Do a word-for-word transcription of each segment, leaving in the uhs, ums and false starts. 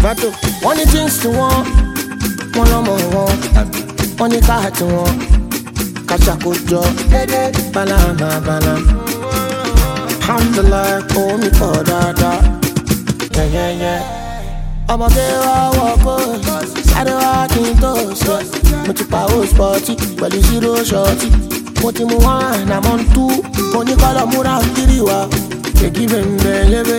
Mato, one things to one, one no more one. One car to one, catch a good job. Banana, banana. Alhamdulillah, oh me for dada. Yeah, yeah, yeah. I'm a girl, I walk on. Side walking toes. Much power sporty, but you zero shorty. What you want, I'm on two. When you call a mura, kiriwa. They give him the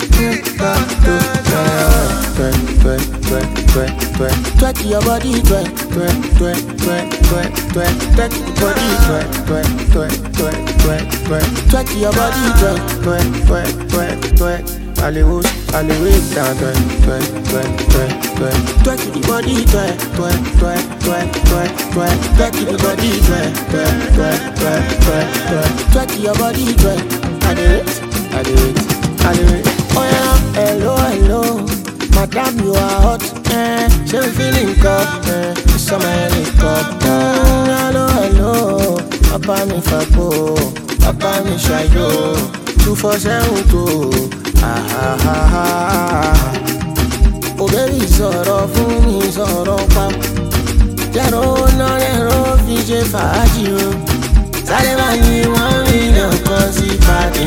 twerk your body, twerk, twerk, twerk, twerk, twerk, twerk, twerk your body, twerk, twerk, twerk, twerk, twerk, twerk, twerk your body, twerk, twerk, twerk, twerk, twerk. Hollywood, Hollywood, down, twerk, twerk, twerk, twerk, twerk, twerk your body, twerk, twerk, twerk, twerk, twerk, twerk, twerk your body, twerk, twerk, twerk, twerk, twerk, twerk, twerk your body, twerk. I do it, I do it, I do it. Oh yeah, hello, hello. Madam, you are hot, eh? She feeling cold, eh? It's a man cup, eh? Hello, hello. Papa mi fapo, papa mi shayo. Two for seven two. Ah ah ah ah. Oh baby, sọ̀rọ̀ fún mi, sọ̀rọ̀ pa. Jẹ́rọ náà lẹ́rọ fi ṣe fàájì o. Sáré bá ní wọ́n rí lọ́kàn sí pàdé.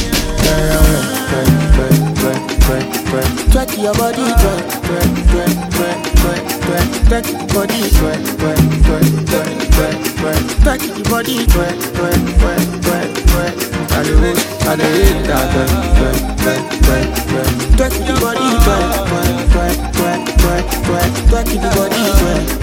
Twerk your body, twerk, twerk, twerk, twerk, twerk, twerk, twerk your body, twerk, twerk, twerk, twerk, twerk, twerk, twerk your body, twerk, twerk, twerk, twerk, twerk. I do it, I do it, twerk, twerk, twerk, twerk, twerk, twerk your body, twerk, twerk, twerk, twerk, twerk, twerk, twerk your body, twerk.